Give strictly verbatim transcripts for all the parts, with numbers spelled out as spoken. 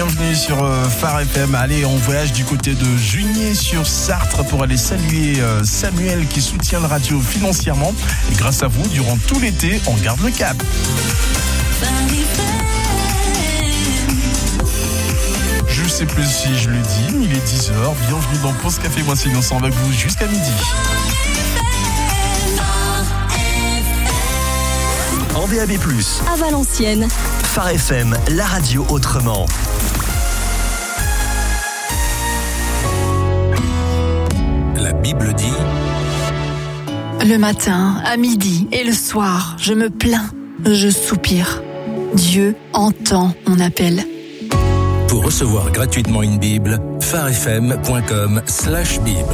bienvenue sur euh, Phare F M. Allez, on voyage du côté de Junier sur Sarthe pour aller saluer euh, Samuel qui soutient le radio financièrement. Et grâce à vous, durant tout l'été, on garde le cap. Je sais plus si je le dis, il est dix heures. Bienvenue dans Pause Café, moi c'est Innocent avec vous jusqu'à midi. En D A B plus, à Valenciennes. Phare F M, la radio autrement. La Bible dit: le matin, à midi et le soir, je me plains, je soupire. Dieu entend mon appel. Pour recevoir gratuitement une Bible, pharefm point com slash Bible.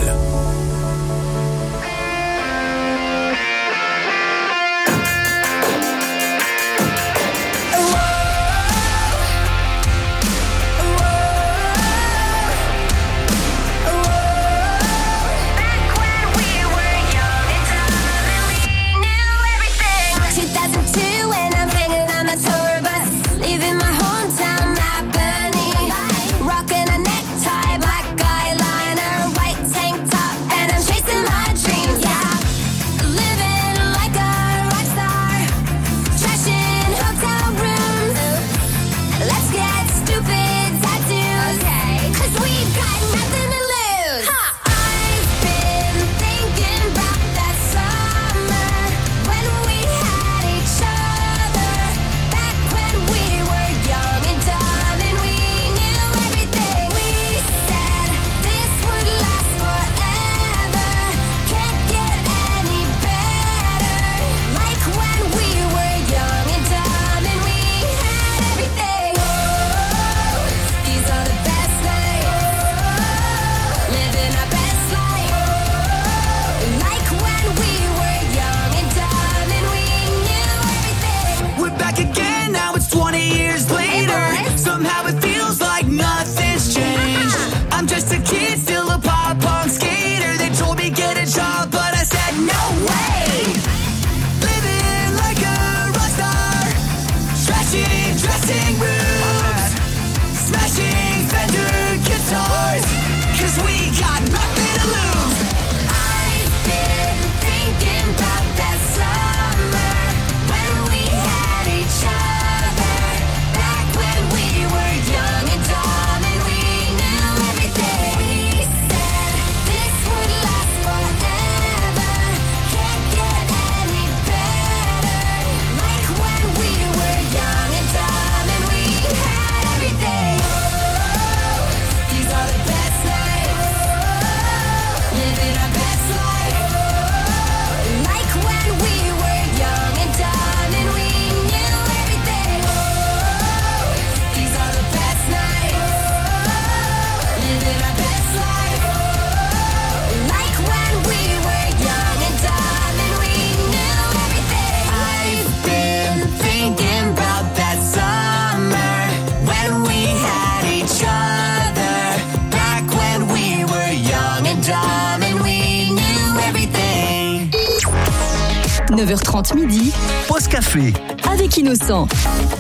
neuf heures trente midi. Pause café. Avec Innocent.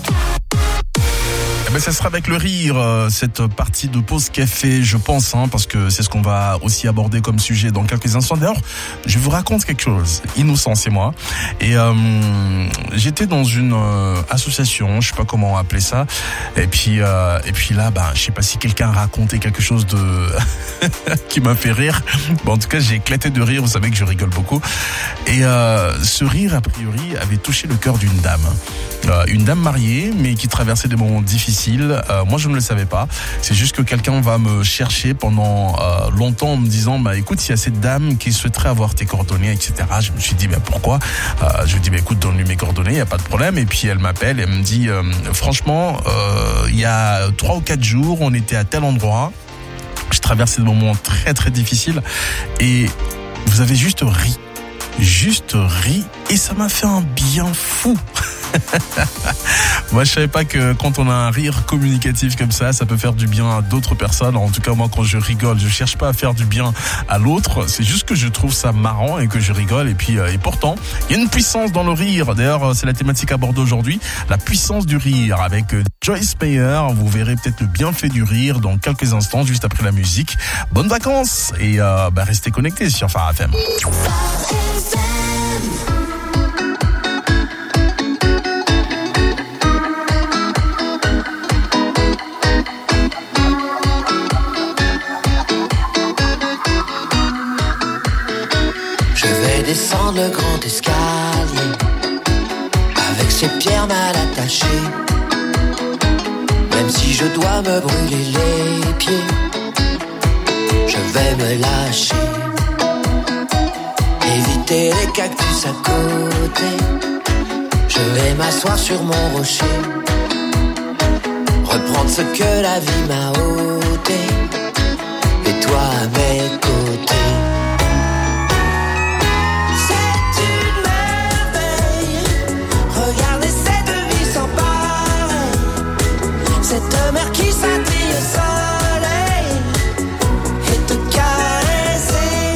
Eh ben, ça sera avec le rire, cette partie de Pause Café, je pense, hein, parce que c'est ce qu'on va aussi aborder comme sujet dans quelques instants. D'ailleurs, je vous raconte quelque chose. Innocent, c'est moi. Et euh, j'étais dans une euh, association, je sais pas comment appeler ça. Et puis, euh, et puis là, bah, je sais pas si quelqu'un a raconté quelque chose de qui m'a fait rire. Bon, en tout cas, j'ai éclaté de rire. Vous savez que je rigole beaucoup. Et euh, ce rire, a priori, avait touché le cœur d'une dame. Euh, une dame mariée, mais qui traversait des moments difficiles. Euh, moi, je ne le savais pas. C'est juste que quelqu'un va me chercher pendant euh, longtemps en me disant, bah écoute, il y a cette dame qui souhaiterait avoir tes coordonnées, et cetera. Je me suis dit, bah pourquoi euh, Je lui dis, bah écoute, donne-lui mes coordonnées, il n'y a pas de problème. Et puis elle m'appelle, elle me dit, euh, franchement, euh, il y a trois ou quatre jours, on était à tel endroit. Je traversais des moments très très difficiles et vous avez juste ri. Juste ri et ça m'a fait un bien fou. Moi, je savais pas que quand on a un rire communicatif comme ça, ça peut faire du bien à d'autres personnes. En tout cas, moi, quand je rigole, je cherche pas à faire du bien à l'autre. C'est juste que je trouve ça marrant et que je rigole. Et puis, euh, et pourtant, il y a une puissance dans le rire. D'ailleurs, c'est la thématique abordée aujourd'hui, la puissance du rire avec euh, Joyce Meyer. Vous verrez peut-être le bienfait du rire dans quelques instants, juste après la musique. Bonnes vacances et euh, bah, restez connectés sur Phare F M. Descendre le grand escalier avec ses pierres mal attachées. Même si je dois me brûler les pieds, je vais me lâcher. Éviter les cactus à côté, je vais m'asseoir sur mon rocher. Reprendre ce que la vie m'a ôté, et toi à mes côtés. Cette mer qui scintille au soleil et te caresser,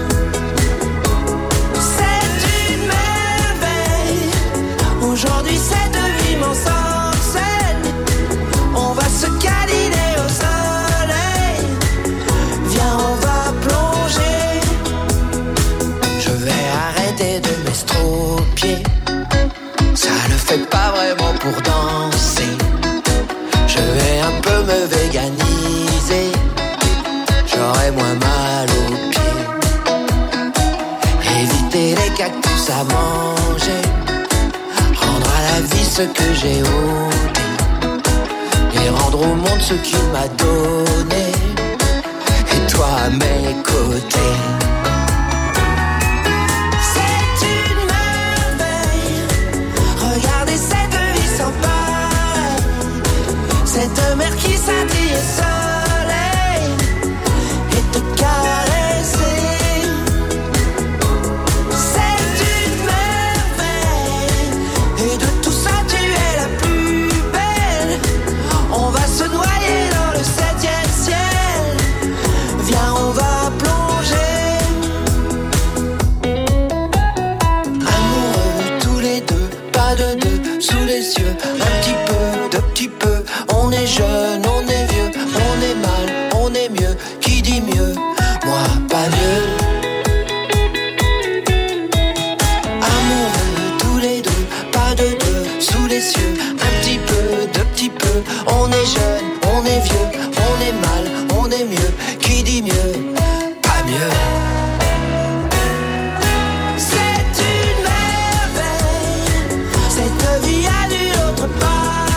c'est une merveille. Aujourd'hui cette vie m'ensorcelle. On va se câliner au soleil. Viens, on va plonger. Je vais arrêter de m'estropier. Ça ne fait pas vraiment pour danser. Je vais un peu me véganiser, j'aurai moins mal aux pieds. Éviter les cactus à manger, rendre à la vie ce que j'ai ôté, et rendre au monde ce qu'il m'a donné, et toi à mes côtés. C'est une merveille, regardez cette vie sans pareil. Cette mer qui scintille au soleil et te caresser, c'est une merveille. Et de tout ça tu es la plus belle. On va se noyer dans le septième ciel. Viens, on va plonger. Amoureux tous les deux, pas de deux, sous les yeux. Un petit peu, de petit peu. On est jeune, on est vieux, on est mal, on est mieux. Qui dit mieux? Moi, pas mieux. Amoureux tous les deux, pas de deux, sous les cieux. Un petit peu, de petit peu. On est jeune, on est vieux, on est mal, on est mieux. Qui dit mieux? Pas mieux. C'est une merveille. Cette vie a du autre part.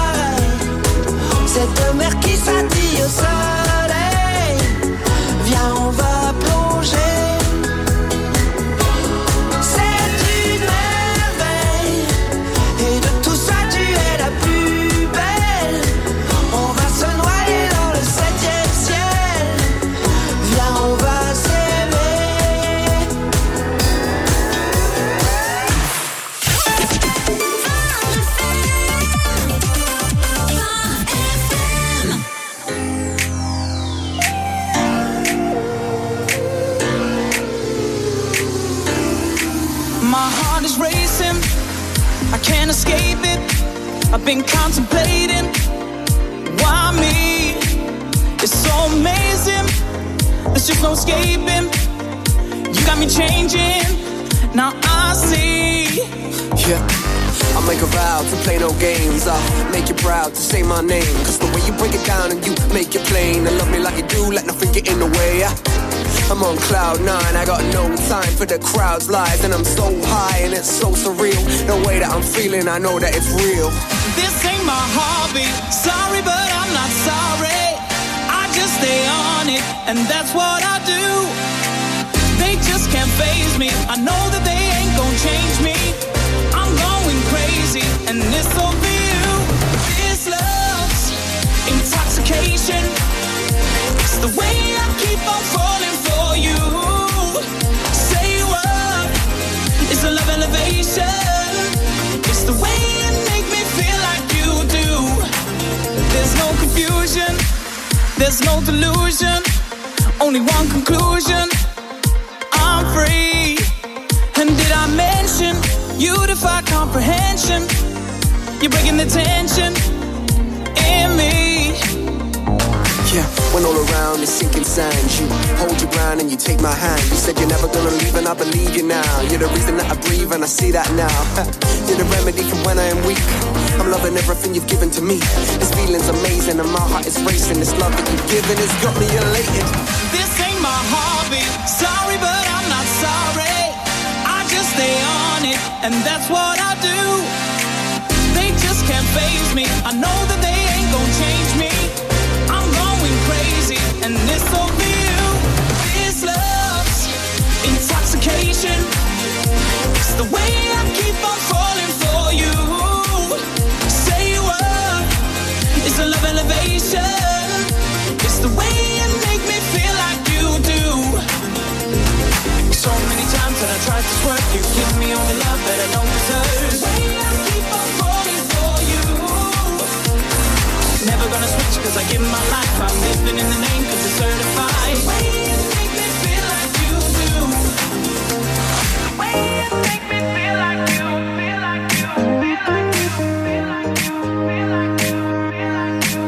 Cette mer qui scintille au soleil, viens, on va plonger. C'est une merveille, et de tout ça tu es la plus belle. On va se noyer dans le septième ciel. Viens, on va s'aimer. My heart is racing, I can't escape it. I've been contemplating, why me? It's so amazing, there's just no escaping. You got me changing, now I see. Yeah, I'll make a vow to play no games. I'll make you proud to say my name. Cause the way you break it down and you make it plain, and love me like you do, let nothing get in the way. I'm on cloud nine, I got no time for the crowd's lies. And I'm so high and it's so surreal. The way that I'm feeling, I know that it's real. This ain't my hobby, sorry but I'm not sorry. I just stay on it, and that's what I do. They just can't faze me, I know that they ain't gon' change me. I'm going crazy, and it's over you. This love's intoxication, it's the way I keep on falling for you. Say what is a love elevation, it's the way it makes there's no delusion, only one conclusion, I'm free. And did I mention, you defy comprehension, you're breaking the tension in me. Yeah, when all around is sinking sand, you hold your ground and you take my hand. You said you're never gonna leave and I believe you now. You're the reason that I breathe and I see that now. You're the remedy for when I am weak. I'm loving everything you've given to me. This feeling's amazing and my heart is racing. This love that you've given has got me elated. This ain't my hobby, sorry but I'm not sorry. I just stay on it and that's what I do. They just can't faze me, I know that they ain't gonna change me. Crazy, and this will be you. This love's intoxication. It's the way I keep on falling for you. Say what? It's a love elevation. It's the way you make me feel like you do. So many times that I tried to swerve, you give me all the love that I don't deserve. The way I keep on falling for you. Never gonna switch cause I give my life. I'm living in the name cause it's certified. The way you make me feel like you do. The way you make me feel like you. Feel like you. Feel like you. Feel like you. Feel like you. Feel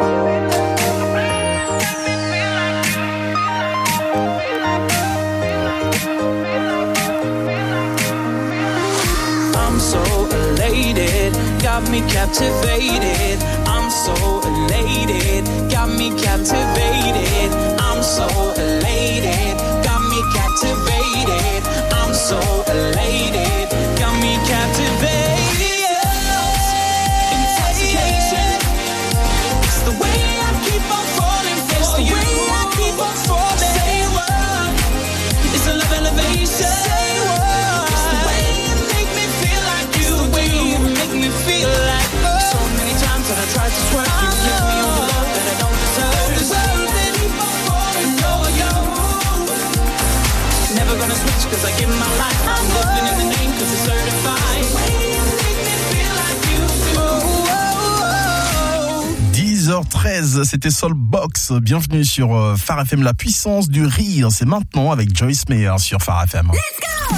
like you. I'm so elated, got me captivated. I'm so elated, got me captivated. I'm so elated, got me captivated. I'm so elated, got me captivated. Intoxication, it's the way I keep on falling for you. It's the way I keep on falling. Say what? It's a love elevation. Say what? It's the way you make me feel like you. It's the way you make me feel like. So many times that I tried to swerve, you give me all the love that I don't deserve. Deserve it, keep on falling for you. Never gonna switch cause I give my life. I'm living in the name cause it's certified. The way you make me feel like you do. dix heures treize, c'était Soulbox. Bienvenue sur euh, Phare F M, la puissance du rire. C'est maintenant avec Joyce Meyer sur Phare F M. Let's go!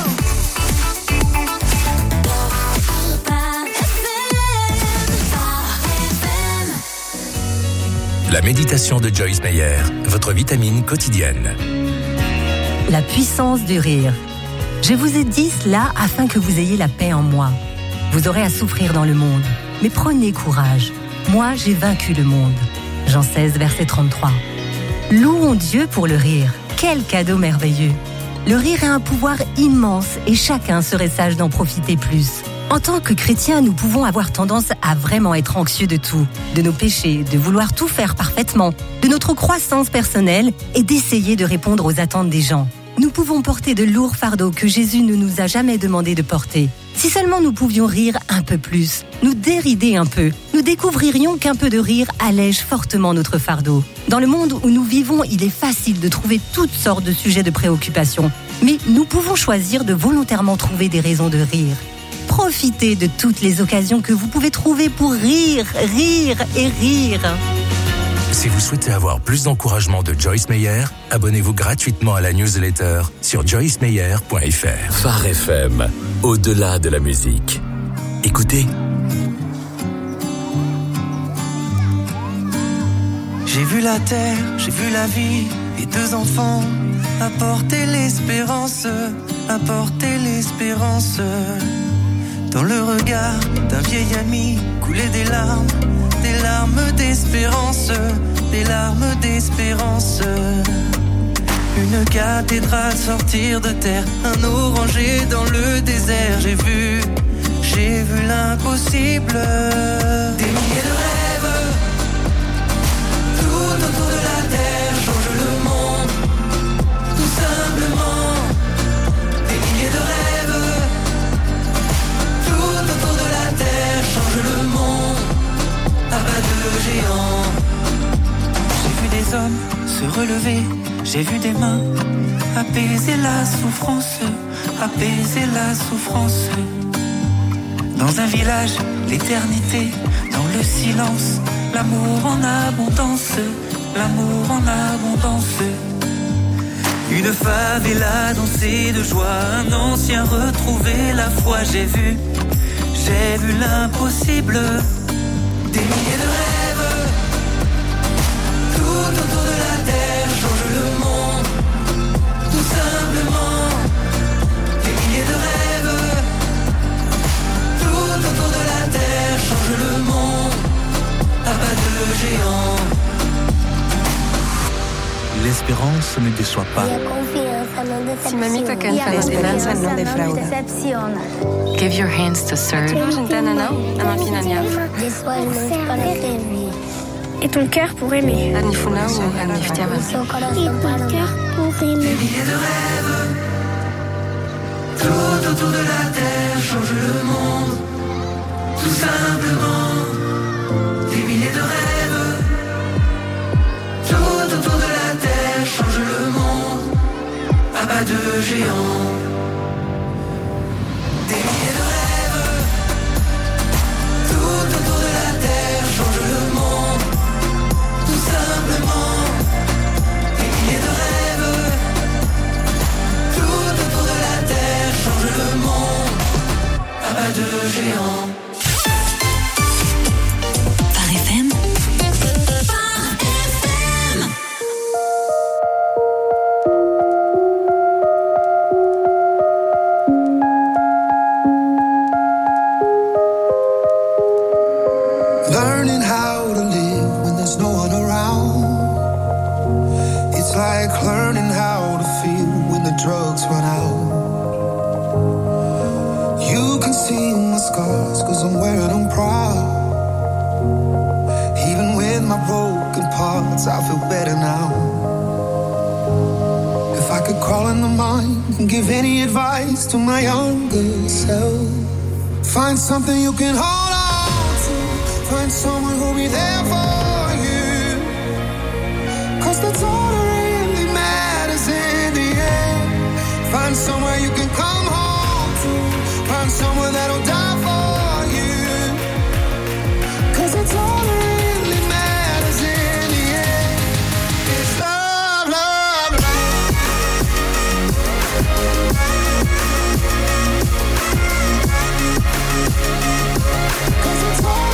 La méditation de Joyce Meyer, votre vitamine quotidienne. La puissance du rire. Je vous ai dit cela afin que vous ayez la paix en moi. Vous aurez à souffrir dans le monde, mais prenez courage. Moi, j'ai vaincu le monde. Jean seize, verset trente-trois. Louons Dieu pour le rire. Quel cadeau merveilleux. Le rire a un pouvoir immense et chacun serait sage d'en profiter plus. En tant que chrétiens, nous pouvons avoir tendance à vraiment être anxieux de tout, de nos péchés, de vouloir tout faire parfaitement, de notre croissance personnelle et d'essayer de répondre aux attentes des gens. Nous pouvons porter de lourds fardeaux que Jésus ne nous a jamais demandé de porter. Si seulement nous pouvions rire un peu plus, nous dérider un peu, nous découvririons qu'un peu de rire allège fortement notre fardeau. Dans le monde où nous vivons, il est facile de trouver toutes sortes de sujets de préoccupation, mais nous pouvons choisir de volontairement trouver des raisons de rire. Profitez de toutes les occasions que vous pouvez trouver pour rire, rire et rire. Si vous souhaitez avoir plus d'encouragement de Joyce Meyer, abonnez-vous gratuitement à la newsletter sur joyce meyer point f r. Phare F M, au-delà de la musique. Écoutez. J'ai vu la terre, j'ai vu la vie et deux enfants apporter l'espérance, apporter l'espérance. Dans le regard d'un vieil ami coulaient des larmes, des larmes d'espérance, des larmes d'espérance. Une cathédrale sortir de terre, un oranger dans le désert. J'ai vu, j'ai vu l'impossible. Des milliers de rêves, tout autour de la terre change le monde, tout simplement. Des milliers de rêves, tout autour de la terre change le monde, à bas de géants. J'ai vu des hommes se relever, j'ai vu des mains apaiser la souffrance, apaiser la souffrance. Dans un village, l'éternité, dans le silence, l'amour en abondance, l'amour en abondance. Une favela dansée de joie, un ancien retrouvé, la foi j'ai vu, j'ai vu l'impossible, des milliers de rêves, tout autour de la terre change le monde, tout simplement, des milliers de rêves, tout autour de la terre change le monde, à pas de géant. L'espérance ne déçoit pas. Si mamita canta, la esperanza no defrauda. Give your hands to serve. Et ton cœur pour aimer. Et ton cœur pour aimer. Des milliers de rêves, tout autour de la terre change le monde, tout simplement. Des milliers de rêves, tout autour de la terre change le monde, à bas de géant. Des milliers de rêves, tout autour de la terre change le monde, tout simplement. Des milliers de rêves, tout autour de la terre change le monde, à bas de géant. Par F M. Learning how to live when there's no one around. It's like learning how to feel when the drugs run out. You can see my scars cause I'm wearing them proud. Even with my broken parts I feel better now. If I could crawl in the mind and give any advice to my younger self, find something you can hold on. Find someone who'll be there for you, cause that's all that really matters in the end. Find somewhere you can come home to. Find someone that'll die for you, cause that's all that really matters in the end. It's love, love, love. Cause it's all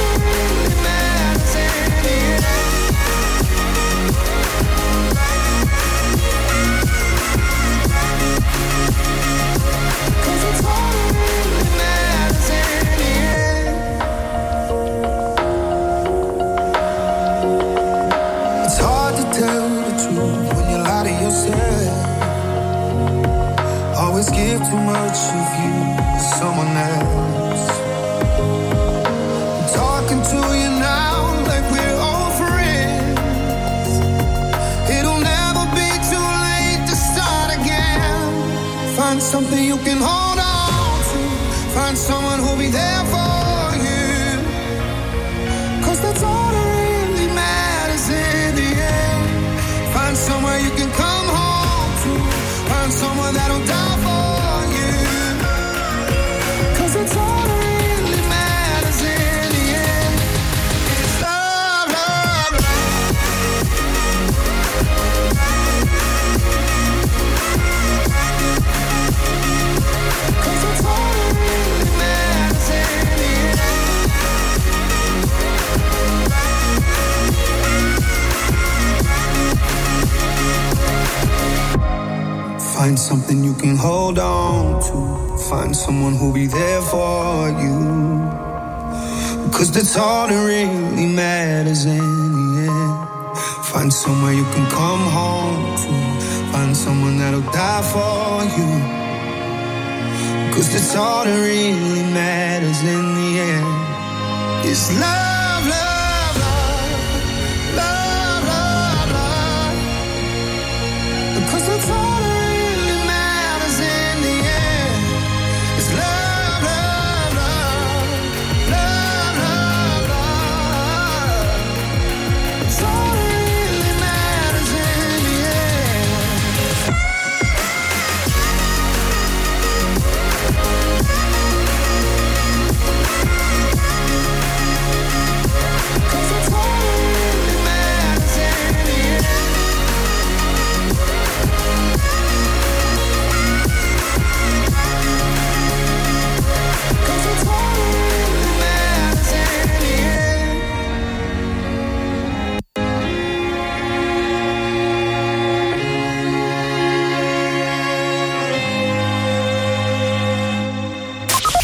always give too much of you to someone else. I'm talking to you now like we're old friends. It'll never be too late to start again. Find something you can hold on to. Find someone who'll be there for you, cause that's all that really matters in the end. Find somewhere you can come home to. Find someone that'll die for you, cause it's all that really matters in the end. It's love, love, love. Cause it's all that really matters in the end. Find something you can hold on to. Find someone who'll be there for you, cause that's all that really matters in the end. Find somewhere you can come home to. Find someone that'll die for you, cause that's all that really matters in the end. It's love, love, love, love, love, love. Cause that's all that really matters in the end. It's love, love, love, love, love, love. It's all that really matters in the end.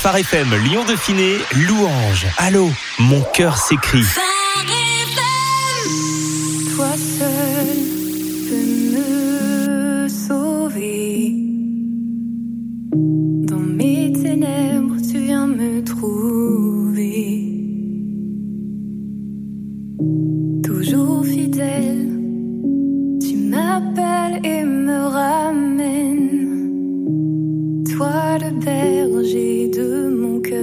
Phare F M, Lyon-Dauphiné, Louange. Allô, mon cœur s'écrie. Toi seul peux me sauver. Dans mes ténèbres, tu viens me trouver. Toujours fidèle, tu m'appelles et me ramènes. Toi le berger de mon cœur.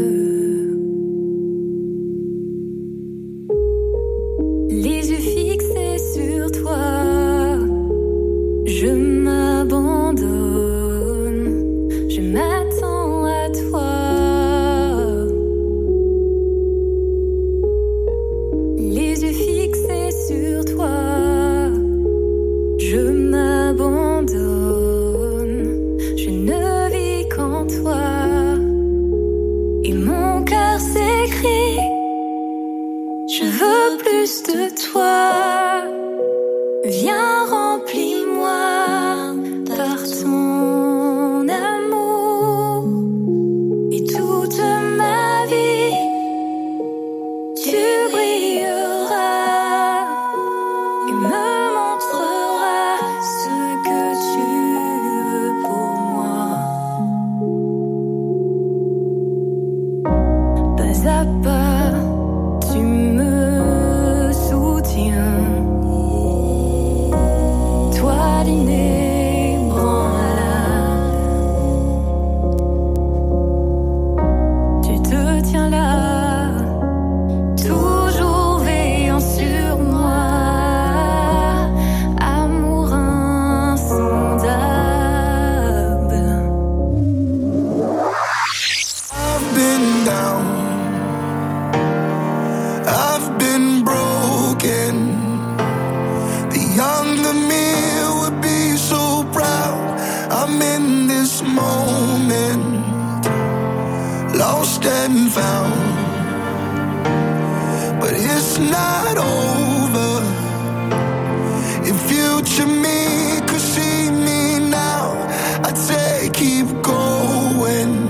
Les yeux fixés sur toi, je m'abandonne, je m'attends à toi. Les yeux fixés sur toi, je m'abandonne, je ne vis qu'en toi. Et mon cœur s'écrie, je veux plus de toi. Viens, remplis-moi par ton amour. Et toute ma vie, tu brilleras et me montreras ce que tu veux pour moi. Pas à pas, tu me soutiens. Toi l'inébranlable, tu te tiens là, toujours veillant sur moi. Amour insondable. I've been down, I've been broken. The younger me would be so proud. I'm in this moment, lost and found. But it's not over. If future me could see me now, I'd say keep going.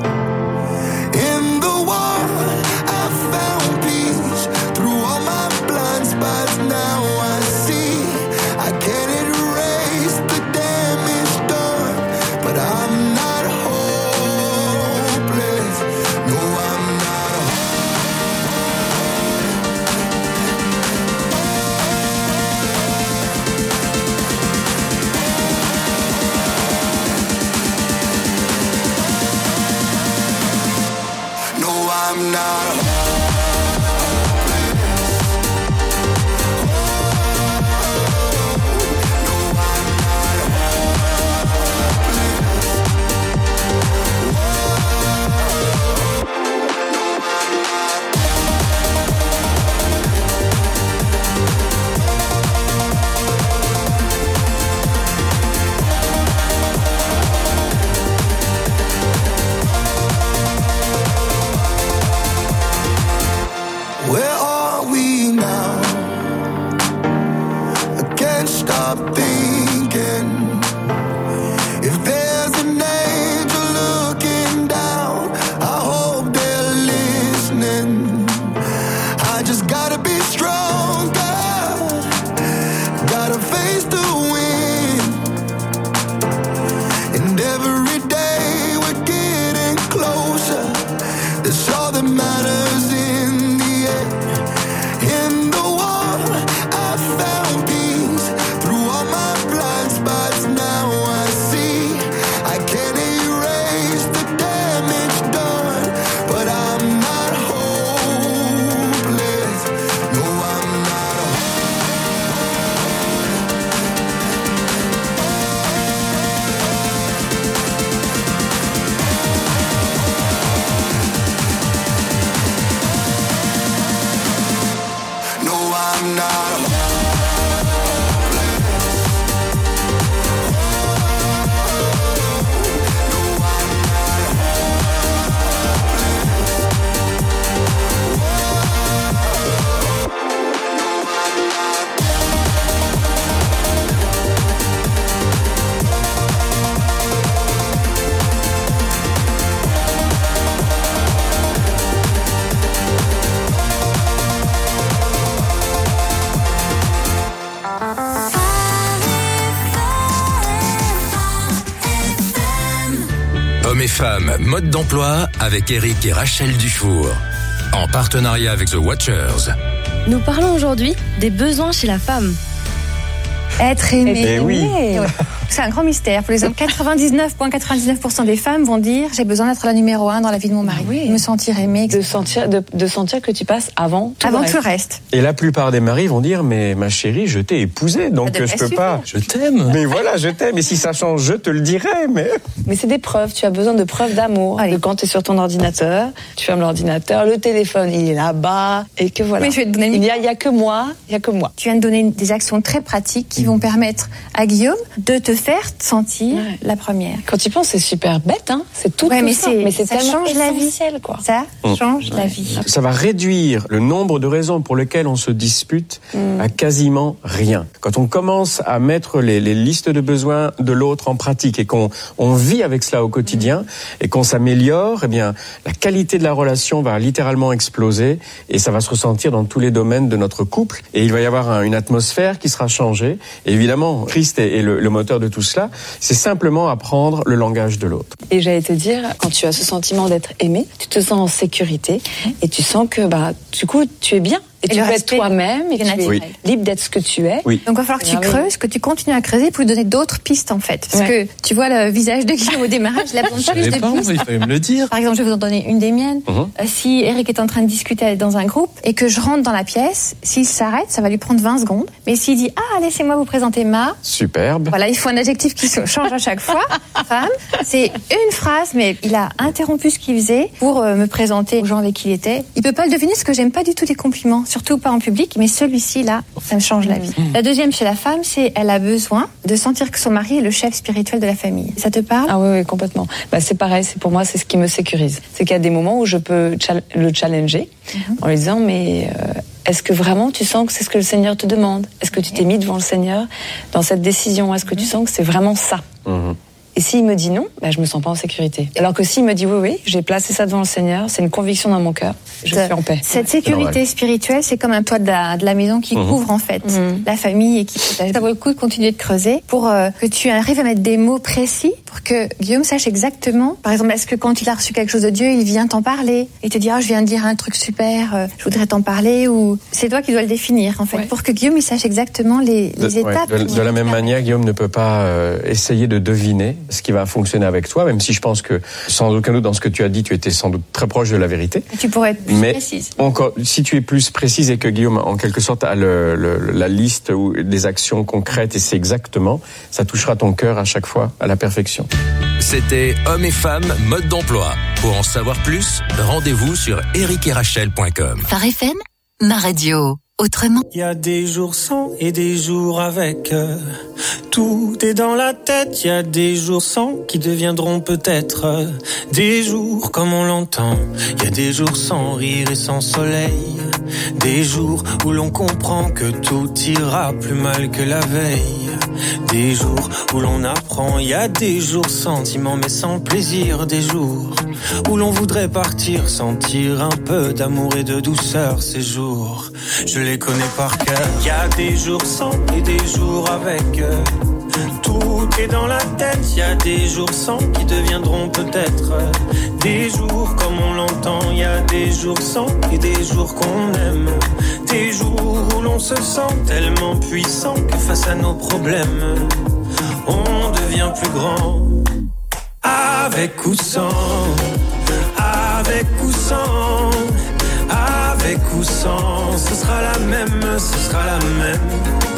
In the war, I found peace through all my blind spots. Now I see I can't erase the damage done, but I'm not hopeless. No, I'm not hopeless. No, I'm not Hommes et femmes, mode d'emploi avec Eric et Rachel Dufour. En partenariat avec The Watchers. Nous parlons aujourd'hui des besoins chez la femme. Être aimé. Eh oui. Ouais. C'est un grand mystère. Pour les hommes, quatre-vingt-dix-neuf virgule quatre-vingt-dix-neuf pour cent des femmes vont dire j'ai besoin d'être la numéro un dans la vie de mon mari. Oui. Me sentir aimé. De sentir, de, de sentir que tu passes avant tout avant le reste. tout le reste. Et la plupart des maris vont dire mais ma chérie, je t'ai épousée, donc je peux pas. Je t'aime. Mais voilà, je t'aime. Et si ça change, je te le dirai. Mais mais c'est des preuves. Tu as besoin de preuves d'amour. Allez. Que quand tu es sur ton ordinateur, tu fermes l'ordinateur, le téléphone il est là-bas et que voilà. Mais je vais te donner une... Il y a, il y a que moi, il y a que moi. Tu viens de donner des actions très pratiques qui mmh. vont permettre à Guillaume de te faire sentir ouais. la première. Quand tu penses, c'est super bête, hein. C'est tout, ouais, tout mais ça. C'est, mais c'est ça tellement change la vie, quoi. Ça mmh. change ouais. la vie. Ça va réduire le nombre de raisons pour lesquelles on se dispute mmh. à quasiment rien. Quand on commence à mettre les, les listes de besoins de l'autre en pratique et qu'on on vit avec cela au quotidien mmh. et qu'on s'améliore, eh bien, la qualité de la relation va littéralement exploser et ça va se ressentir dans tous les domaines de notre couple et il va y avoir un, une atmosphère qui sera changée. Et évidemment, Christ est, est le, le moteur de tout cela. C'est simplement apprendre le langage de l'autre. Et j'allais te dire, quand tu as ce sentiment d'être aimé, tu te sens en sécurité et tu sens que, bah, du coup, tu es bien. Et, et tu peux être toi-même et tu es oui. libre d'être ce que tu es. Oui. Donc il va falloir que tu creuses, que tu continues à creuser pour lui donner d'autres pistes en fait. Parce ouais. que tu vois le visage de Guillaume au démarrage, il a besoin de plus de pas, pistes. Il fallait me le dire. Par exemple, je vais vous en donner une des miennes. Uh-huh. Euh, si Eric est en train de discuter dans un groupe et que je rentre dans la pièce, s'il s'arrête, ça va lui prendre vingt secondes. Mais s'il dit ah laissez-moi vous présenter ma. Superbe. Voilà, il faut un adjectif qui change à chaque fois. Femme, c'est une phrase, mais il a interrompu ce qu'il faisait pour euh, me présenter aux gens avec qui il était. Il peut pas le deviner parce que j'aime pas du tout les compliments, surtout pas en public. Mais celui-ci, là, ça me change la vie. Mmh. La deuxième chez la femme, c'est elle a besoin de sentir que son mari est le chef spirituel de la famille. Ça te parle ? Ah oui, oui, complètement. Bah, c'est pareil, c'est pour moi, c'est ce qui me sécurise. C'est qu'il y a des moments où je peux chal- le challenger mmh. en lui disant, mais euh, est-ce que vraiment tu sens que c'est ce que le Seigneur te demande ? Est-ce que tu t'es mis devant le Seigneur dans cette décision ? Est-ce que tu sens que c'est vraiment ça ? mmh. Et s'il me dit non, bah, je me sens pas en sécurité. Alors que s'il me dit oui, oui, j'ai placé ça devant le Seigneur, c'est une conviction dans mon cœur, je suis en paix. Cette sécurité spirituelle, c'est comme un toit de la, de la maison qui mmh. couvre en fait mmh. la famille et qui protège. Ça vaut le coup de continuer de creuser pour euh, que tu arrives à mettre des mots précis pour que Guillaume sache exactement. Par exemple, est-ce que quand il a reçu quelque chose de Dieu, il vient t'en parler et te dire ah, je viens de dire un truc super, euh, je voudrais t'en parler, ou c'est toi qui dois le définir en fait, ouais. pour que Guillaume il sache exactement les, les de, étapes. Ouais, de, de la même manière, Guillaume ne peut pas euh, essayer de deviner ce qui va fonctionner avec toi, même si je pense que sans aucun doute dans ce que tu as dit, tu étais sans doute très proche de la vérité. Et tu pourrais être plus Mais précise. Encore, si tu es plus précise et que Guillaume, en quelque sorte, a le, le, la liste ou des actions concrètes et c'est exactement, ça touchera ton cœur à chaque fois à la perfection. C'était Hommes et femmes, mode d'emploi. Pour en savoir plus, rendez-vous sur eric et rachel point com. Phare F M, ma radio. Autrement. Il y a des jours sans et des jours avec. Euh, tout est dans la tête. Il y a des jours sans qui deviendront peut-être euh, des jours comme on l'entend. Il y a des jours sans rire et sans soleil. Des jours où l'on comprend que tout ira plus mal que la veille. Des jours où l'on apprend. Il y a des jours sentiments mais sans plaisir. Des jours où l'on voudrait partir, sentir un peu d'amour et de douceur. Ces jours, je les connais par cœur. Il y a des jours sans et des jours avec. Tout est dans la tête. Il y a des jours sans qui deviendront peut-être des jours comme on l'entend. Il y a des jours sans et des jours qu'on aime. Des jours où l'on se sent tellement puissant que face à nos problèmes, on devient plus grand. Avec ou sans, avec ou sans, avec ou sans, ce sera la même, ce sera la même.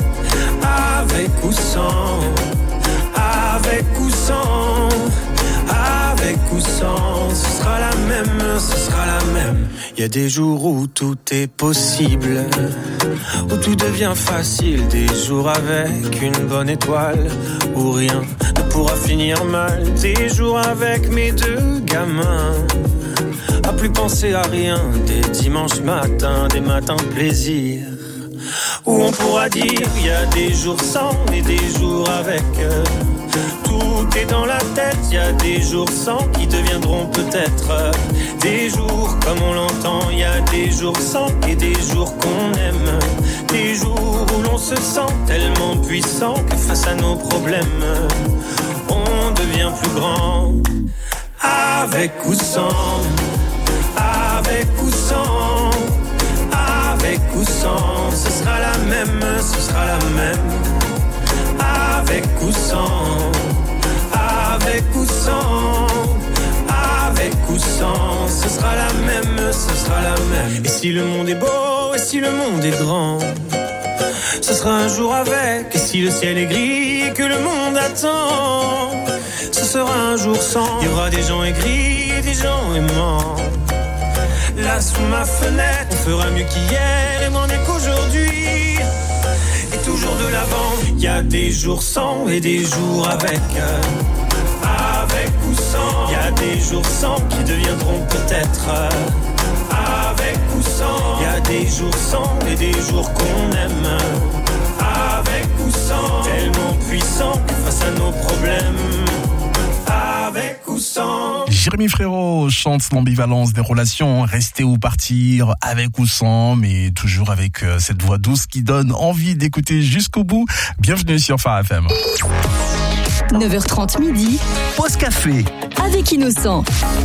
Avec ou sans, avec ou sans, avec ou sans, ce sera la même, ce sera la même. Il y a des jours où tout est possible, où tout devient facile. Des jours avec une bonne étoile, où rien ne pourra finir mal. Des jours avec mes deux gamins, à plus penser à rien. Des dimanches matins, des matins de plaisir, où on pourra dire il y a des jours sans et des jours avec. Tout est dans la tête, il y a des jours sans qui deviendront peut-être des jours comme on l'entend. Il y a des jours sans et des jours qu'on aime. Des jours où l'on se sent tellement puissant que face à nos problèmes, on devient plus grand. Avec ou sans, avec ou sans, avec ou sans, ce sera la même, ce sera la même. Avec ou sans, avec ou sans, avec ou sans, ce sera la même, ce sera la même. Et si le monde est beau, et si le monde est grand, ce sera un jour avec. Et si le ciel est gris et que le monde attend, ce sera un jour sans. Il y aura des gens aigris et des gens aimants. Là sous ma fenêtre, on fera mieux qu'hier et moins mieux qu'aujourd'hui. Et toujours de l'avant. Il y a des jours sans et des jours avec. Avec ou sans. Il y a des jours sans qui deviendront peut-être. Avec ou sans. Il y a des jours sans et des jours qu'on aime. Avec ou sans. Tellement puissant que face à nos problèmes. Avec ou sans. Jérémy Frérot chante l'ambivalence des relations, rester ou partir, avec ou sans, mais toujours avec euh, cette voix douce qui donne envie d'écouter jusqu'au bout. Bienvenue sur Phare F M. neuf heures trente midi, Pause café avec Innocent.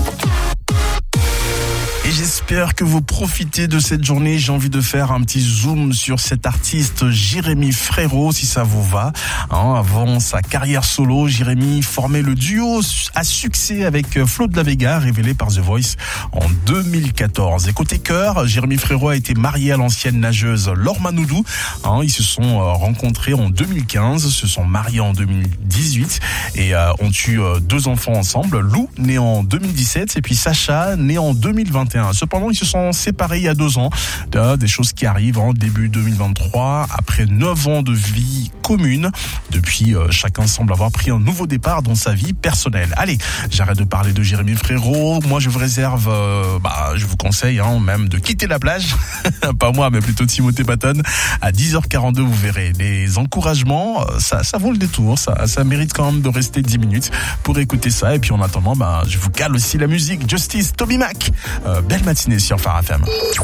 Et j'espère que vous profitez de cette journée. J'ai envie de faire un petit zoom sur cet artiste Jérémy Frérot, si ça vous va. Hein, avant sa carrière solo, Jérémy formait le duo à succès avec Flo de la Vega, révélé par The Voice en deux mille quatorze. Et côté cœur, Jérémy Frérot a été marié à l'ancienne nageuse Laure Manoudou. Hein, ils se sont rencontrés en deux mille quinze, se sont mariés en deux mille dix-huit et euh, ont eu deux enfants ensemble. Lou, né en deux mille dix-sept, et puis Sacha, né en deux mille vingt et un. Cependant, ils se sont séparés il y a deux ans. Des choses qui arrivent en début deux mille vingt-trois, après neuf ans de vie commune. Depuis, euh, chacun semble avoir pris un nouveau départ dans sa vie personnelle. Allez, j'arrête de parler de Jérémy Frérot. Moi, je vous réserve, euh, bah, je vous conseille hein, même de quitter la plage. Pas moi, mais plutôt Timothée Patton. À dix heures quarante-deux, vous verrez. Les encouragements, ça, ça vaut le détour. Ça, ça mérite quand même de rester dix minutes pour écouter ça. Et puis en attendant, bah, je vous cale aussi la musique. Justice, Toby Mac. Euh, belle matinée sur Phare F M.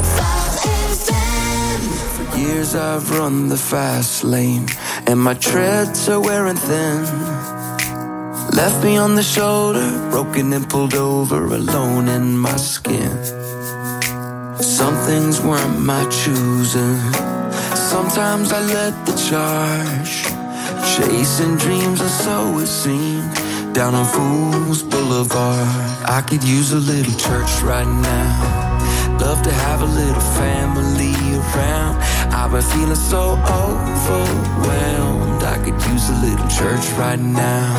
For years I've run the fast lane, and my treads are wearing thin. Left me on the shoulder, broken and pulled over, alone in my skin. Some things weren't my choosing. Sometimes I led the charge, chasing dreams, or so it seemed. Down on Fools Boulevard, I could use a little church right now. Love to have a little family around. I've been feeling so overwhelmed. I could use a little church right now.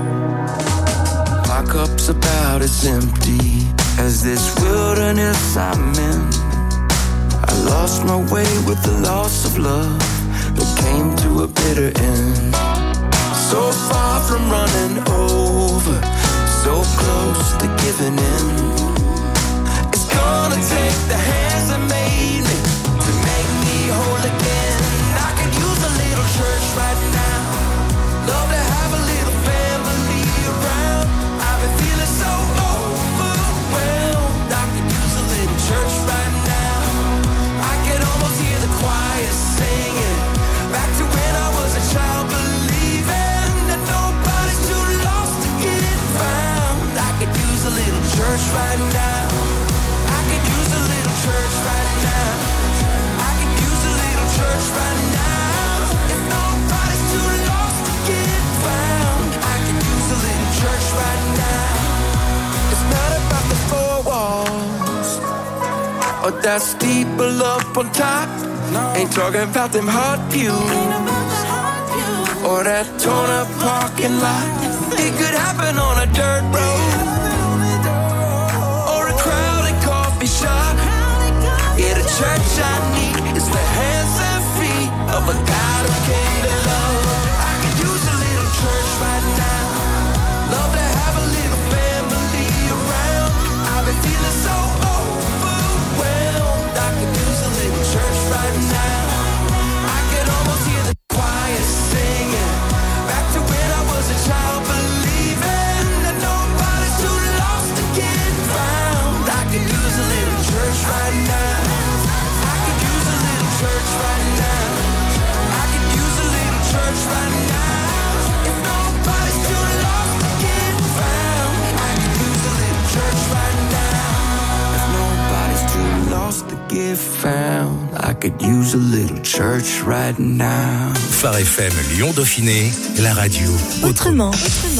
My cup's about as empty as this wilderness I'm in. I lost my way with the loss of love that came to a bitter end. So far from running over, so close to giving in. It's gonna take the hands that made me to make me whole again. I could use a little church right now. Love to have a little family around. I've been feeling so overwhelmed. I could use a little church right now. I can almost hear the choir singing back to when I was a child, believing that nobody's too lost to get found. I could use a little church right now. I could use a little church right now. I could use a little church right now. If nobody's too lost to get found, I could use a little church right now. It's not about the four walls or that steeple up on top. Ain't talking about them hot views or that torn up parking lot. It could happen on a dirt road or a crowded coffee shop. Yeah, the church I need is the hands and feet of a God who came to love. I could use a little church right now. Love to have a little family around. I've been feeling so overwhelmed. I could use a little church right now. I can almost hear the choir singing back to when I was a child, believing that nobody's too could use a little church right now. Phare F M Lyon Dauphiné, la radio Autrement. Autrement.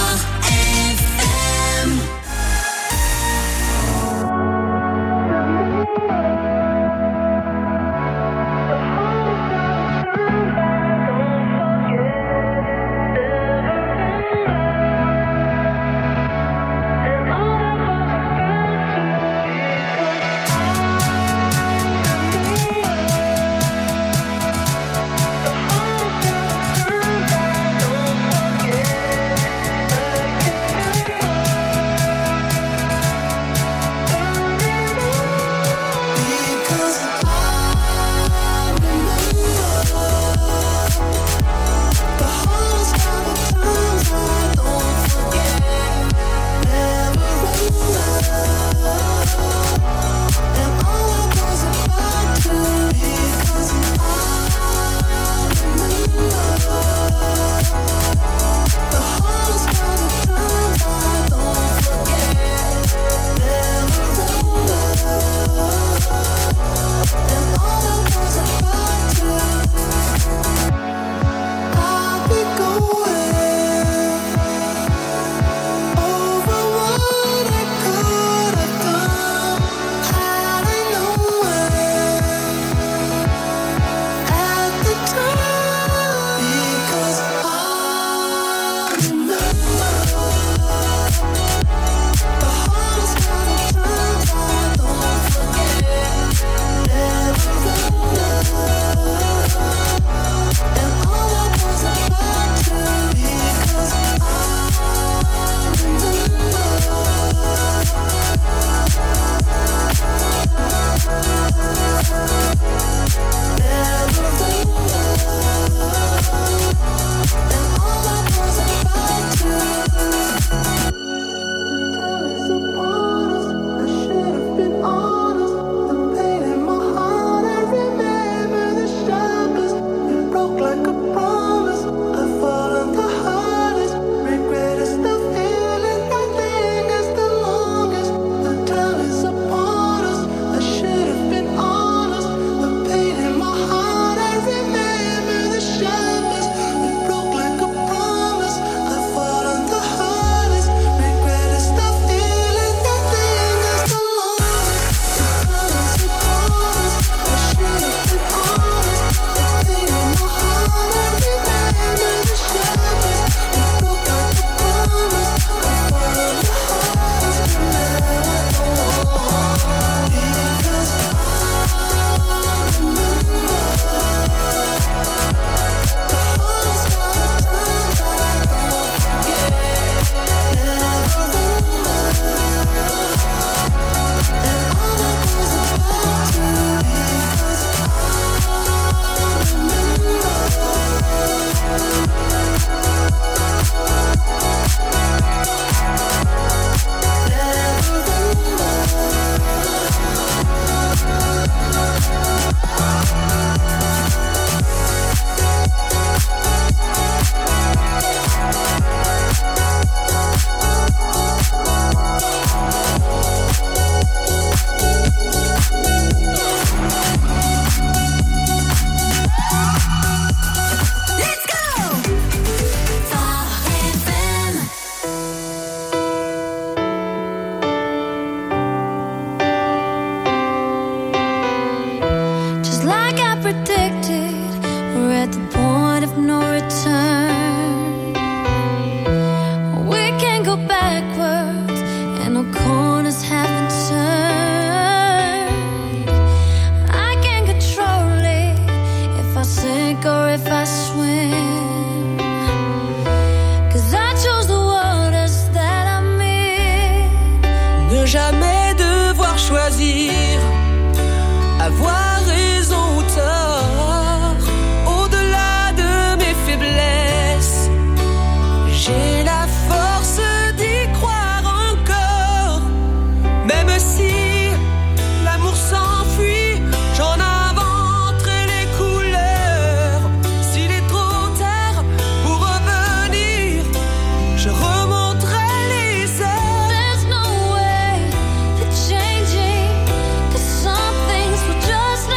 Jamais devoir choisir, avoir raison ou tort, au-delà de mes faiblesses, j'ai la force d'y croire encore, même si l'amour s'enfuit, j'en inventerai les couleurs, s'il est trop tard pour revenir, je remonterai les heures. There's no way to changing, 'cause some things will just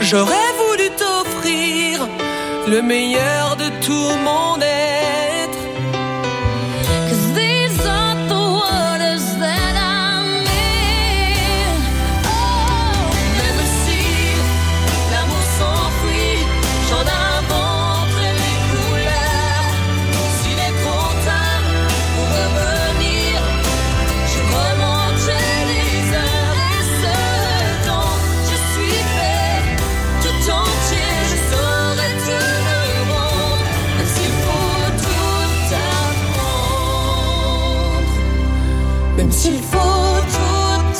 J'aurais voulu t'offrir le meilleur de tout mon être. 'Cause these are the waters that I'm in. Oh, même si l'amour s'enfuit, j'en inventerai les couleurs. S'il est trop tard pour revenir, je remonterai les heures. Et ce dont je suis fait tout entier, je saurai tout le monde, même s'il faut tout apprendre. Même s'il faut tout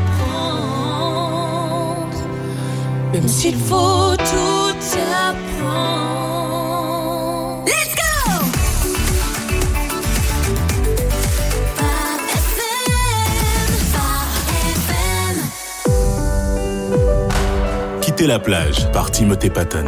apprendre. Même s'il faut tout apprendre. Let's go! Quitter la plage par Timothée Patton.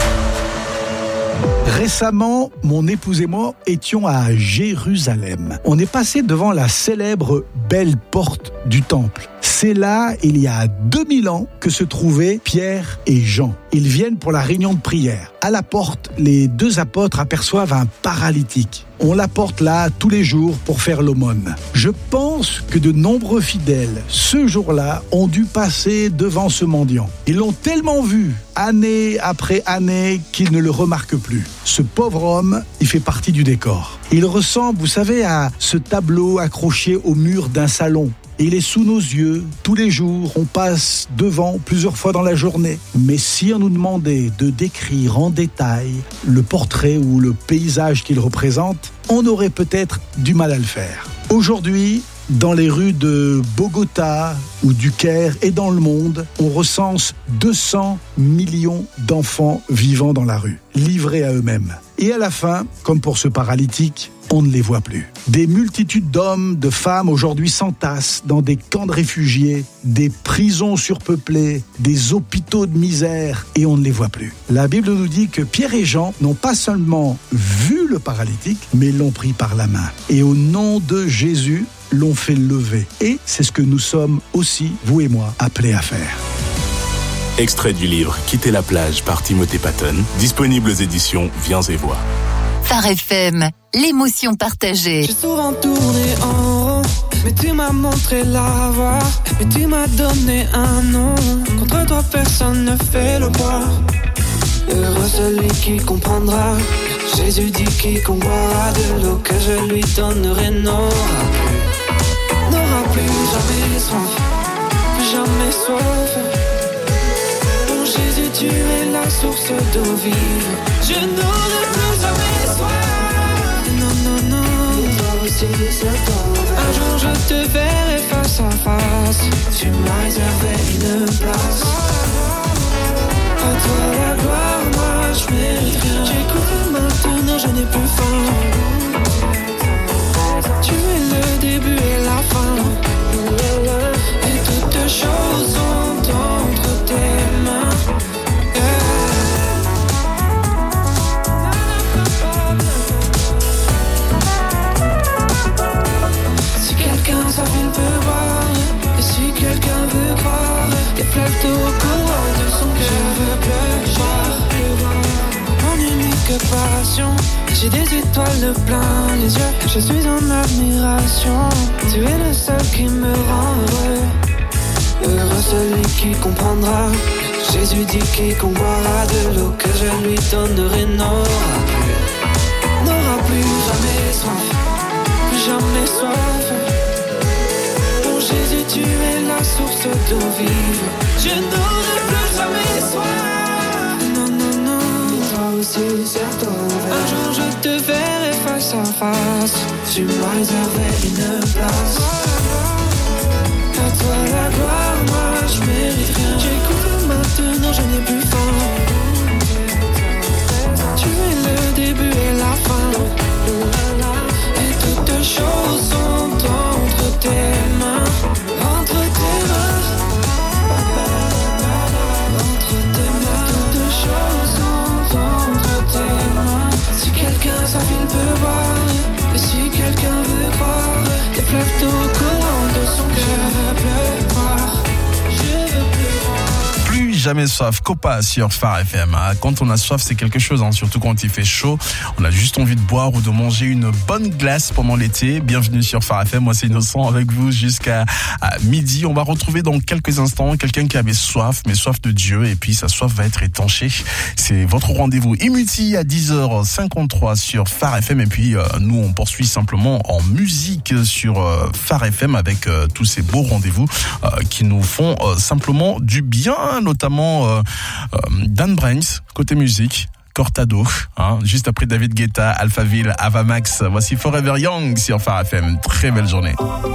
Récemment, mon épouse et moi étions à Jérusalem. On est passé devant la célèbre belle porte du temple. C'est là, il y a deux mille ans, que se trouvaient Pierre et Jean. Ils viennent pour la réunion de prière. À la porte, les deux apôtres aperçoivent un paralytique. On l'apporte là tous les jours pour faire l'aumône. Je pense que de nombreux fidèles, ce jour-là, ont dû passer devant ce mendiant. Ils l'ont tellement vu, année après année, qu'ils ne le remarquent plus. Ce pauvre homme, il fait partie du décor. Il ressemble, vous savez, à ce tableau accroché au mur d'un salon. Et il est sous nos yeux, tous les jours, on passe devant plusieurs fois dans la journée. Mais si on nous demandait de décrire en détail le portrait ou le paysage qu'il représente, on aurait peut-être du mal à le faire. Aujourd'hui, dans les rues de Bogota ou du Caire et dans le monde, on recense deux cents millions d'enfants vivant dans la rue, livrés à eux-mêmes. Et à la fin, comme pour ce paralytique, on ne les voit plus. Des multitudes d'hommes, de femmes aujourd'hui s'entassent dans des camps de réfugiés, des prisons surpeuplées, des hôpitaux de misère, et on ne les voit plus. La Bible nous dit que Pierre et Jean n'ont pas seulement vu le paralytique, mais l'ont pris par la main. Et au nom de Jésus, l'ont fait lever. Et c'est ce que nous sommes aussi, vous et moi, appelés à faire. Extrait du livre Quitter la plage par Timothée Patton, disponible aux éditions Viens et Vois. Phare F M, l'émotion partagée. J'ai souvent tourné en rond, mais tu m'as montré la voie, mais tu m'as donné un nom. Contre toi personne ne fait le poids. Heureux celui qui comprendra. Jésus dit quiconque boira de l'eau que je lui donnerai n'aura plus, n'aura plus jamais soif, plus jamais soif. Mon Jésus, tu es la source d'eau vive. Je n'aurai plus jamais soif. Non, non, non. Toi aussi, c'est toi. Un jour je te verrai face à face. Tu m'as réservé une place. À toi la gloire, moi je mérite rien. J'écoute maintenant, je n'ai plus faim. Tu es le début et la fin. Et toutes choses sont entre tes mains. Si quelqu'un savait il peut voir. Et si quelqu'un veut croire, des fleuves d'eau courant de son cœur. Je veux pleuvoir, mon unique passion. J'ai des étoiles plein les yeux. Je suis en admiration. Tu es le seul qui me rend heureux. Heureux celui qui comprendra. Jésus dit quiconque boira de l'eau que je lui donnerai n'aura plus, n'aura plus jamais soif, plus jamais soif. Mon Jésus, tu es la source d'eau vive. Je n'aurai plus jamais soif. Non, non, non, toi aussi c'est toi. Un jour je te verrai face à face. Tu m'as réservé une place. À toi la gloire, moi je mérite rien. J'écoute maintenant, je n'ai plus faim. Tu es le début et la fin. Et toutes choses sont entre tes mains. Entre tes mains. Entre tes mains. Toutes choses sont entre tes mains. Si quelqu'un savait il peut voir. Et si quelqu'un veut croire. Des fleuves d'eau courant de son cœur. Je veux pleuvoir. Je veux pleuvoir. jamais soif. Copa sur Phare F M. Quand on a soif, c'est quelque chose, hein, surtout quand il fait chaud. On a juste envie de boire ou de manger une bonne glace pendant l'été. Bienvenue sur Phare F M. Moi, c'est Innocent avec vous jusqu'à midi. On va retrouver dans quelques instants quelqu'un qui avait soif, mais soif de Dieu. Et puis, sa soif va être étanchée. C'est votre rendez-vous Imuti à dix heures cinquante-trois sur Phare F M. Et puis, euh, nous, on poursuit simplement en musique sur euh, Phare F M avec euh, tous ces beaux rendez-vous euh, qui nous font euh, simplement du bien, notamment euh, euh, Dan Brains, côté musique. Cortado, hein, juste après David Guetta, Alphaville, Avamax. Voici Forever Young sur Phare F M. Très belle journée.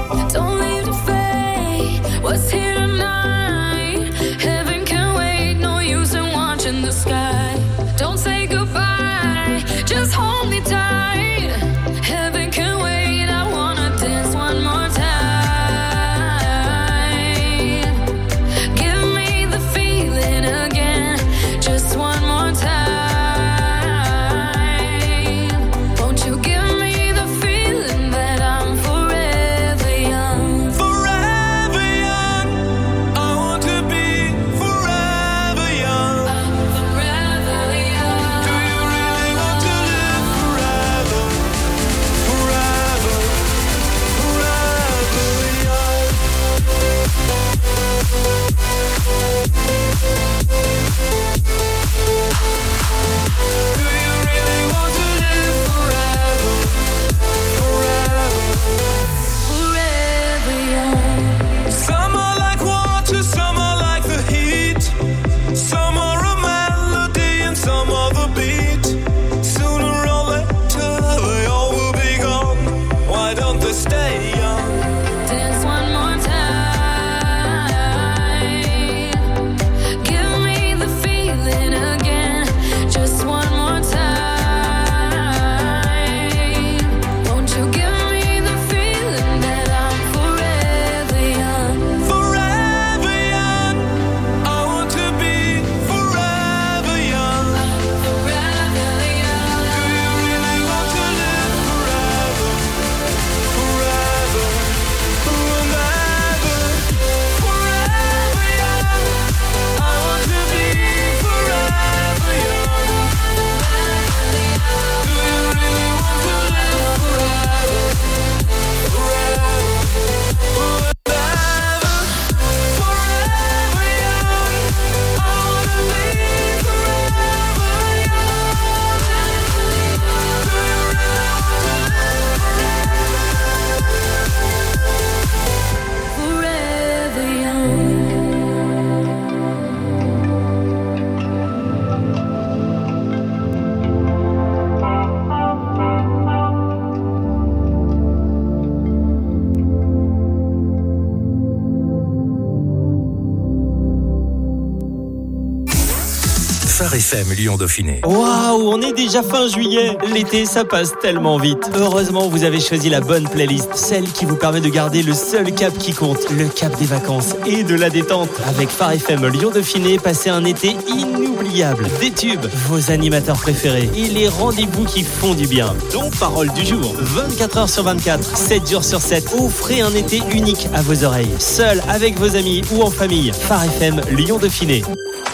Phare F M Lyon Dauphiné. Waouh, on est déjà fin juillet. L'été, ça passe tellement vite. Heureusement, vous avez choisi la bonne playlist, celle qui vous permet de garder le seul cap qui compte, le cap des vacances et de la détente. Avec Phare F M Lyon Dauphiné, passez un été inoubliable. Des tubes, vos animateurs préférés et les rendez-vous qui font du bien. Donc, parole du jour. vingt-quatre heures sur vingt-quatre, sept jours sur sept. Offrez un été unique à vos oreilles. Seul, avec vos amis ou en famille. Phare F M Lyon Dauphiné.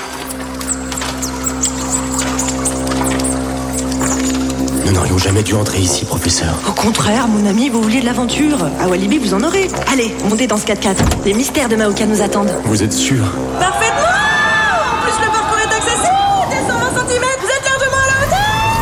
Nous n'aurions jamais dû entrer ici, professeur. Au contraire, mon ami, vous vouliez de l'aventure. À Walibi, vous en aurez. Allez, montez dans ce quatre-quatre. Les mystères de Maouka nous attendent. Vous êtes sûr? Parfaitement! En plus, le parcours est accessible. Des cent vingt centimètres, vous êtes largement à la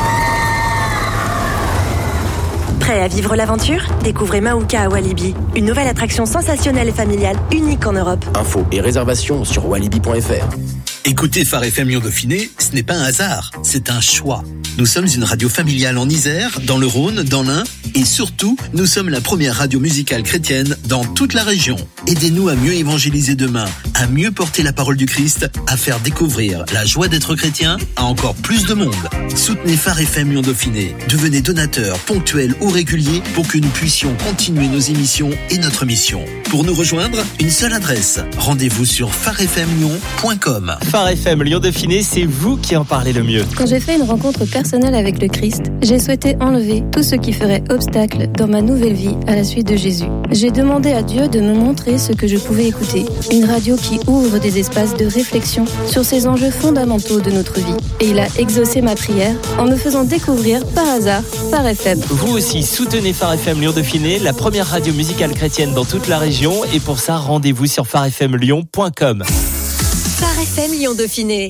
hauteur. Prêt à vivre l'aventure? Découvrez Maouka à Walibi. Une nouvelle attraction sensationnelle et familiale, unique en Europe. Infos et réservations sur walibi point f r. Écoutez Phare F M Lyon Dauphiné, ce n'est pas un hasard, c'est un choix. Nous sommes une radio familiale en Isère, dans le Rhône, dans l'Ain, et surtout, nous sommes la première radio musicale chrétienne dans toute la région. Aidez-nous à mieux évangéliser demain, à mieux porter la parole du Christ, à faire découvrir la joie d'être chrétien à encore plus de monde. Soutenez Phare F M Lyon Dauphiné, devenez donateur, ponctuel ou régulier pour que nous puissions continuer nos émissions et notre mission. Pour nous rejoindre, une seule adresse, rendez-vous sur phare f m lyon point com. Phare F M Lyon Dauphiné, c'est vous qui en parlez le mieux. Quand j'ai fait une rencontre personnelle avec le Christ, j'ai souhaité enlever tout ce qui ferait obstacle dans ma nouvelle vie à la suite de Jésus. J'ai demandé à Dieu de me montrer ce que je pouvais écouter. Une radio qui ouvre des espaces de réflexion sur ces enjeux fondamentaux de notre vie. Et il a exaucé ma prière en me faisant découvrir par hasard Phare F M. Vous aussi soutenez Phare F M Lyon Dauphiné, la première radio musicale chrétienne dans toute la région. Et pour ça, rendez-vous sur phare f m lyon point com. Phare F M Lyon Dauphiné.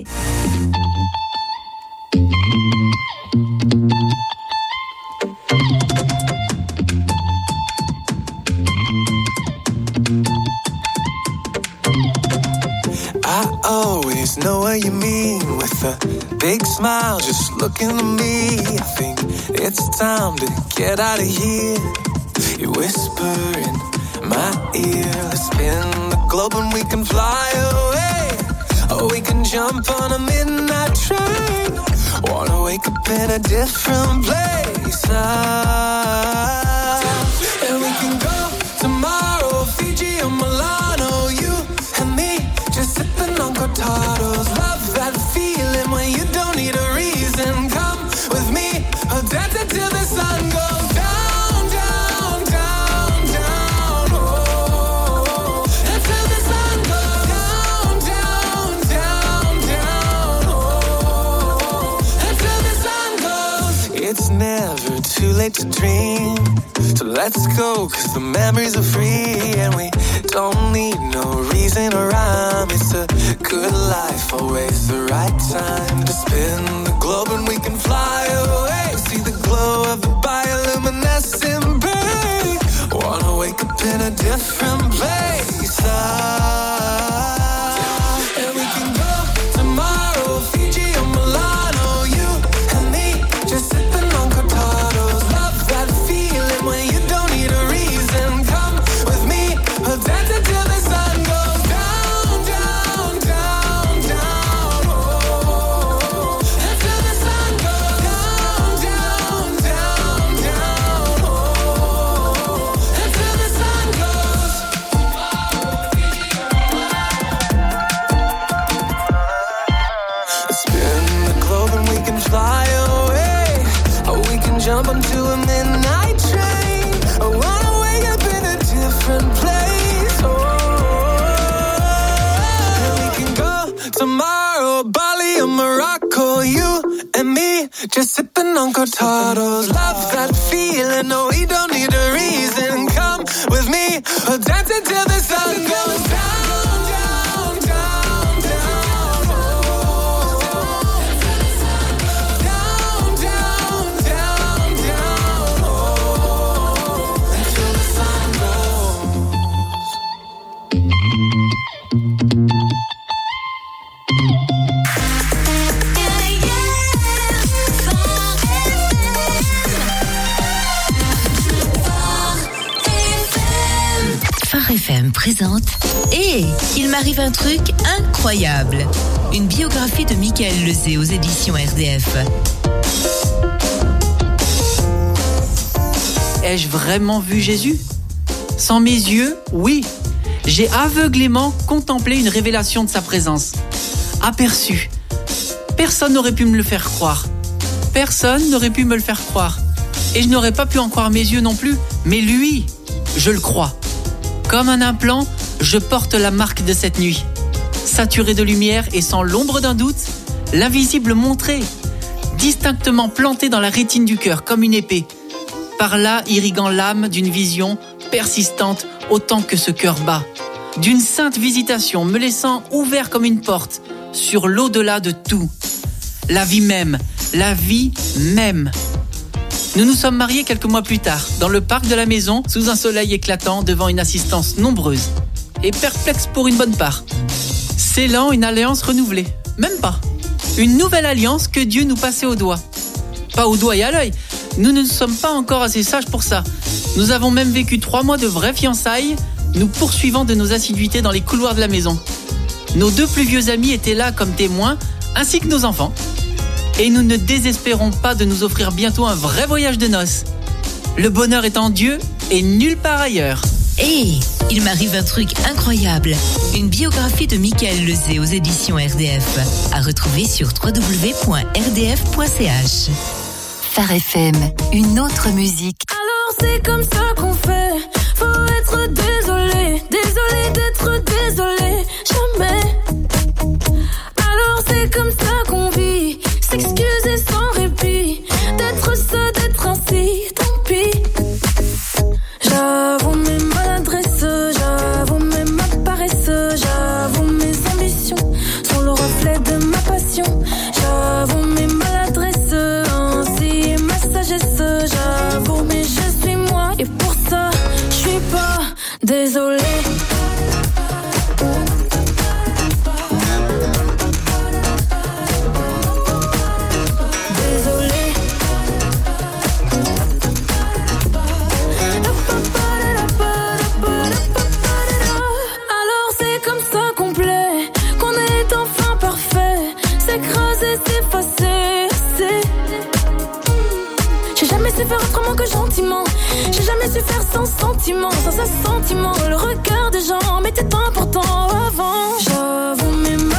I always know what you mean with a big smile, just looking at me. I think it's time to get out of here. You whisper in my ear, let's spin the globe and we can fly away. Or we can jump on a midnight train. Wanna wake up in a different place. Ah, and we can go tomorrow, Fiji or Milano. You and me, just sipping on cortados. Love that feeling when you don't need a reason. Come with me, I'll dance until the sun goes down, down, down, down. Oh, until the sun goes down, down, down, down. Oh, until the sun goes. It's never too late to dream. So let's go, cause the memories are free. And we don't need no reason or rhyme. It's a good life, always the right time to spin the globe and we can fly away. See the glow of the bioluminescent bay. Wanna wake up in a different place. Ah, and we can go tomorrow, Fiji or Milano. You and me, just sipping on cortados. Love that feeling when you don't need a reason. Come with me, we'll dance until the sun goes down, down, down, down. Oh, until the sun goes down, down, down, down. Oh, until the sun goes. Spin the globe and we can fly away. Or we can jump onto a midnight train. I wanna wake up in a different place. Oh, and we can go tomorrow, Bali or Morocco. You and me, just sipping on cortados. Love that feeling, no, we don't need a reason. Come with me, we'll dance until the sun goes down, down, down, down. Oh, down, down, down, down. Oh, until the sun Phare F M présente Et il m'arrive un truc incroyable. Une biographie de Michael Lezé aux éditions R D F. Ai-je vraiment vu Jésus ? Sans mes yeux, oui. J'ai aveuglément contemplé une révélation de sa présence. Aperçu. Personne n'aurait pu me le faire croire. Personne n'aurait pu me le faire croire. Et je n'aurais pas pu en croire mes yeux non plus. Mais lui, je le crois. Comme un implant, je porte la marque de cette nuit. Saturé de lumière et sans l'ombre d'un doute, l'invisible montré, distinctement planté dans la rétine du cœur comme une épée. Par là, irriguant l'âme d'une vision persistante autant que ce cœur bat. D'une sainte visitation me laissant ouvert comme une porte sur l'au-delà de tout. La vie même, la vie même. Nous nous sommes mariés quelques mois plus tard, dans le parc de la maison, sous un soleil éclatant, devant une assistance nombreuse. Et perplexe pour une bonne part. Scellant une alliance renouvelée. Même pas. Une nouvelle alliance que Dieu nous passait au doigt. Pas au doigt et à l'œil. Nous ne sommes pas encore assez sages pour ça. Nous avons même vécu trois mois de vraies fiançailles, nous poursuivant de nos assiduités dans les couloirs de la maison. Nos deux plus vieux amis étaient là comme témoins, ainsi que nos enfants. Et nous ne désespérons pas de nous offrir bientôt un vrai voyage de noces. Le bonheur est en Dieu et nulle part ailleurs. Et Il m'arrive un truc incroyable. Une biographie de Mickaël Lezé aux éditions R D F. À retrouver sur w w w point r d f point c h. Phare F M, une autre musique. Alors c'est comme ça qu'on fait. Faut être désolé, désolé d'être désolé. Jamais. Alors c'est comme ça qu'on vit. S'excuser sans répit. D'être ça, d'être ainsi, tant pis. J'avoue mes maladresses, j'avoue mes ma paresse, j'avoue mes ambitions sont le reflet de ma passion. J'avoue mes maladresses, ainsi ma sagesse, j'avoue mais je suis moi et pour ça je suis pas désolée. Faire autrement que gentiment. J'ai jamais su faire sans sentiment, sans assentiment. Le regard des gens m'était important avant. J'avoue mes